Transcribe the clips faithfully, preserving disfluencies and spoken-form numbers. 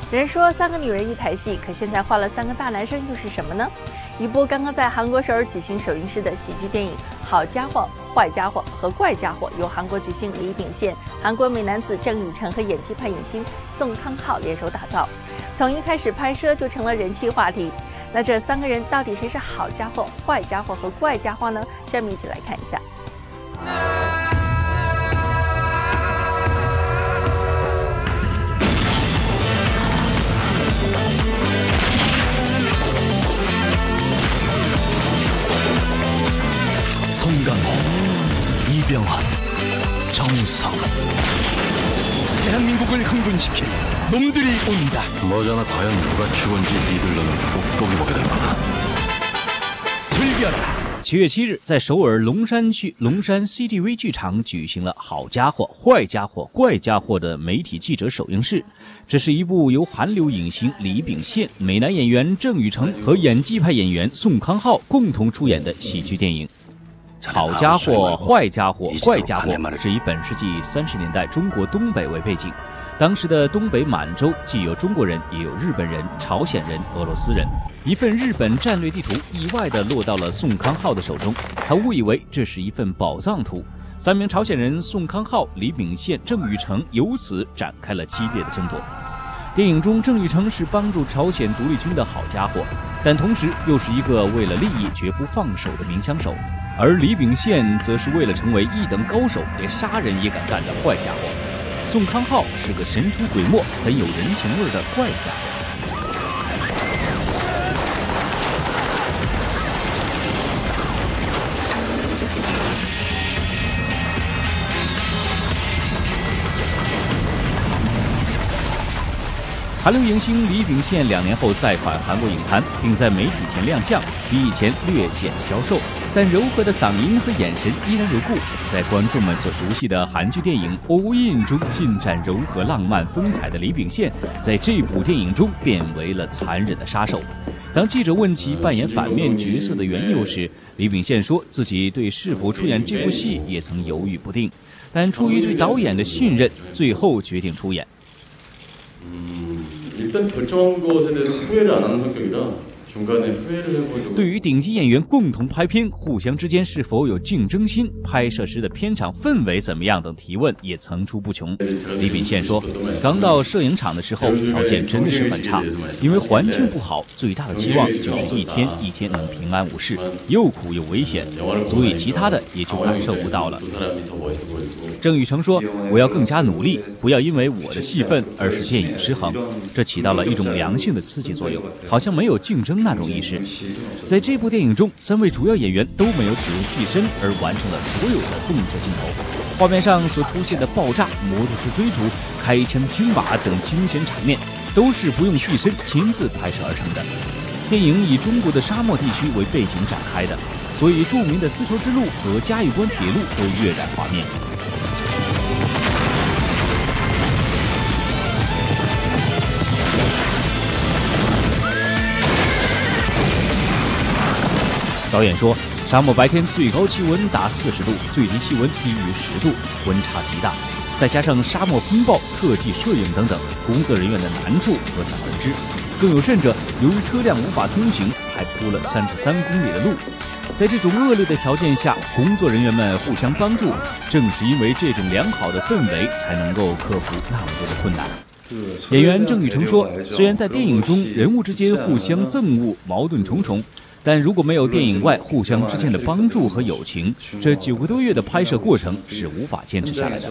人说三个女人一台戏，可现在换了三个大男生又是什么呢？一部刚刚在韩国首尔举行首映式的喜剧电影《好家伙、坏家伙和怪家伙》，由韩国巨星李秉宪、韩国美男子郑宇成和演技派影星宋康昊联手打造。从一开始拍摄就成了人气话题。那这三个人到底谁是好家伙、坏家伙和怪家伙呢？下面一起来看一下。 송강호, 이병헌, 정우성. 대한민국을 흥분시킬 놈들이 온다. 뭐잖아, 과연 누가 최고인지 니들 너는 꼭 보기 보게 될 거다. 즐겨라. 七月七日，在首尔龙山区龙山 C G V 剧场举行了《好家伙、坏家伙、怪家伙》的媒体记者首映式。这是一部由韩流影星李秉宪、美男演员郑宇成和演技派演员宋康昊共同出演的喜剧电影。 好家伙、坏家伙、怪家伙是以本世纪三十年代中国东北为背景，当时的东北满洲既有中国人，也有日本人、朝鲜人、俄罗斯人。一份日本战略地图意外地落到了宋康昊的手中，他误以为这是一份宝藏图。三名朝鲜人宋康昊、李秉宪、郑宇成由此展开了激烈的争夺。 电影中，郑宇成是帮助朝鲜独立军的好家伙，但同时又是一个为了利益绝不放手的鸣枪手；而李秉宪则是为了成为一等高手，连杀人也敢干的坏家伙。宋康昊是个神出鬼没、很有人情味的怪家伙。 韩流影星李秉宪两年后再返韩国影坛，并在媒体前亮相，比以前略显消瘦，但柔和的嗓音和眼神依然如故。在观众们所熟悉的韩剧电影《All In》中尽展柔和浪漫风采的李秉宪，在这部电影中变为了残忍的杀手。当记者问其扮演反面角色的缘由时，李秉宪说自己对是否出演这部戏也曾犹豫不定，但出于对导演的信任，最后决定出演。 일단 결정한 것에 대해서 후회를 안 하는 성격이라 중간에 후회를 해본 적. 对于顶级演员共同拍片，互相之间是否有竞争心，拍摄时的片场氛围怎么样等提问也层出不穷。李秉宪说，刚到摄影场的时候，条件真的是很差，因为环境不好，最大的期望就是一天一天能平安无事，又苦又危险，所以其他的也就感受不到了。 郑宇成说：“我要更加努力，不要因为我的戏份而使电影失衡。这起到了一种良性的刺激作用，好像没有竞争那种意识。在这部电影中，三位主要演员都没有使用替身，而完成了所有的动作镜头。画面上所出现的爆炸、摩托车追逐、开枪金瓦等惊险场面，都是不用替身亲自拍摄而成的。电影以中国的沙漠地区为背景展开的，所以著名的丝绸之路和嘉峪关铁路都跃然画面。” 导演说，沙漠白天最高气温达四十度，最低气温低于十度，温差极大。再加上沙漠风暴、特技摄影等等，工作人员的难处可想而知。更有甚者，由于车辆无法通行，还铺了三十三公里的路。在这种恶劣的条件下，工作人员们互相帮助，正是因为这种良好的氛围，才能够克服那么多的困难。 演员郑宇成说：“虽然在电影中人物之间互相憎恶、矛盾重重，但如果没有电影外互相之间的帮助和友情，这九个多月的拍摄过程是无法坚持下来的。”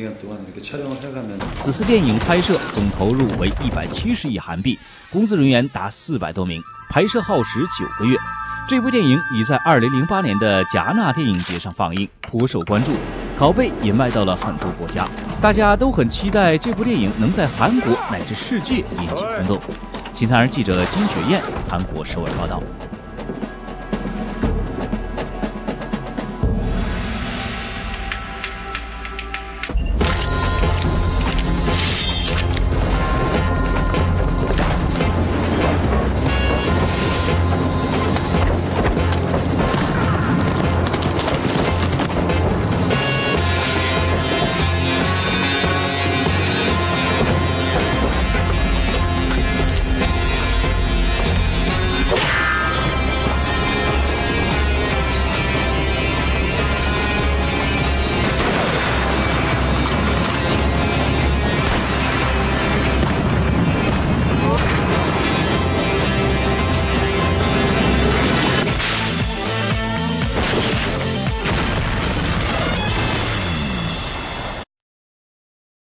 此次电影拍摄总投入为一百七十亿韩币，工作人员达四百多名，拍摄耗时九个月。这部电影已在二零零八年的戛纳电影节上放映，颇受关注。 拷贝也卖到了很多国家，大家都很期待这部电影能在韩国乃至世界引起轰动。新唐人记者金雪燕，韩国首尔报道。